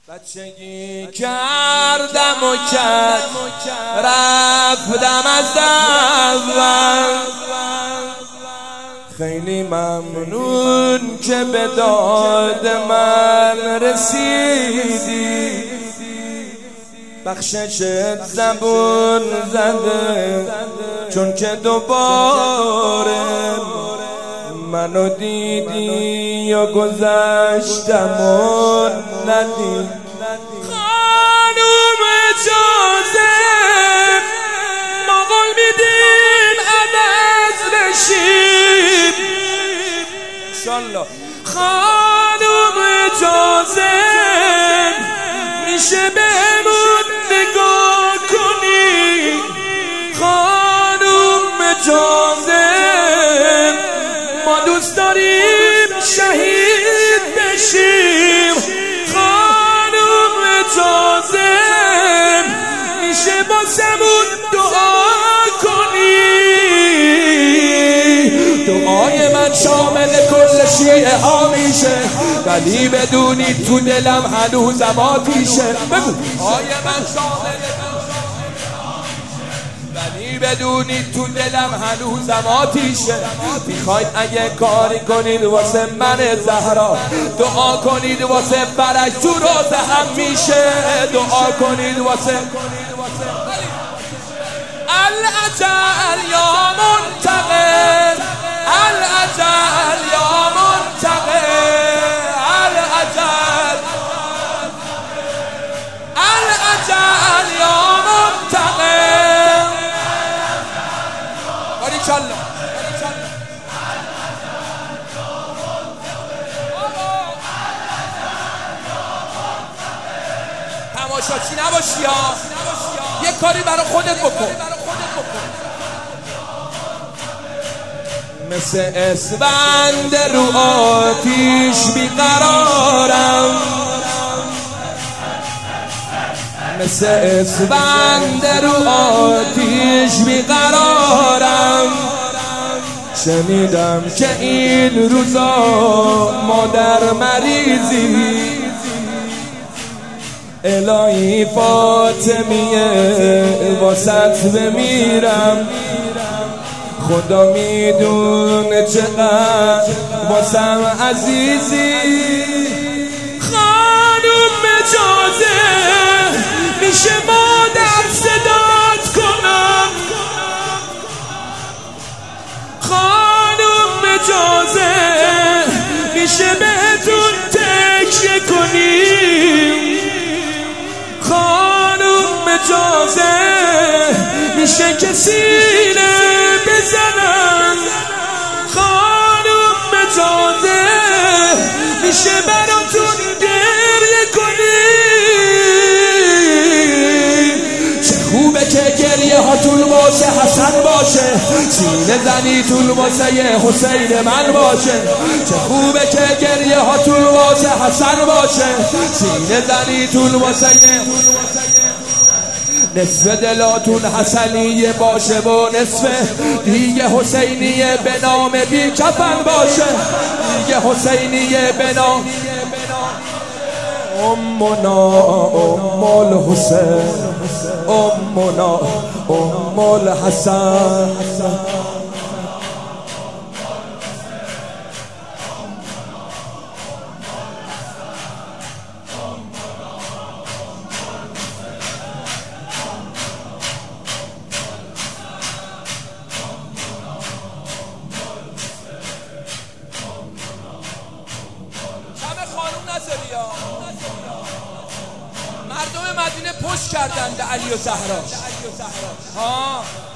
بچگی کردم و رفتم از اول. خیلی ممنون که به داد من رسیدی، بخششت زبون زده چون که دوباره منو دیدی یا گذشتم و ندید. خانوم اجازه مقال میدین عوض نشید انشالله. خانوم اجازه میشه بهمون نگاه کنی. خانوم اجازه ما دوست داریم شهید بشیم. خانوم اجازه میشه باسمون دعا کنی. دعای من شامل کل شیعه ها میشه، ولی بدونی تو دلم هنوزم آتیشه. بگو دعای من شامل ولی بدونی تو دلم هنوزم آتیشه. میخواید اگه کاری کنید واسه من زهرا، دعا کنید واسه فرج تو روزه هم میشه. دعا کنید واسه العجل یا منتقم، العجل یا منتقم، العجل العجل یا منتقم. باریکالله تماشاچی نباشی یا یه کاری برای خودت بکن. مثل اسفند رو آتیش بیقرارم، مثل اسفند رو آتیش بیقرارم. شنیدم که این روزا مادر مریضی، الهی فاطمیه واسط بمیرم. خدا میدونه چقدر واسم عزیزی. خانوم اجازه میشه مادر صدات کنم. خانوم اجازه میشه بهتون تکیه کنیم. خانوم اجازه میشه که سینه بزنم. خانوم اجازه میشه براتون گریه کنیم. چه خوبه که گریه هاتون واسه حسن باشه، سینه زنیتون واسه حسین من باشه. چه خوبه که گریه هاتون واسه حسن باشه، سینه زنیتون واسه نصف دلاتون حسنیه باشه و نصف دیگه حسینیه به نام بی کفن باشه. دیگه حسینیه به نام امنا ام الحسین، امنا ام الحسن. مردم مدینه پشت کردن به علی و زهرا.